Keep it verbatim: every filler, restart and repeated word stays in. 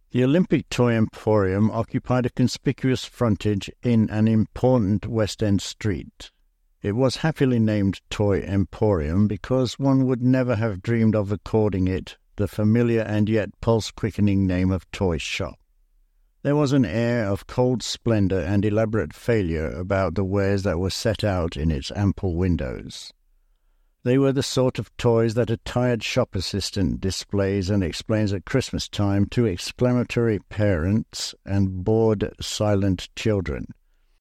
The Olympic Toy Emporium occupied a conspicuous frontage in an important West End street. It was happily named Toy Emporium because one would never have dreamed of according it the familiar and yet pulse-quickening name of toy shop. There was an air of cold splendour and elaborate failure about the wares that were set out in its ample windows. They were the sort of toys that a tired shop assistant displays and explains at Christmas time to exclamatory parents and bored, silent children.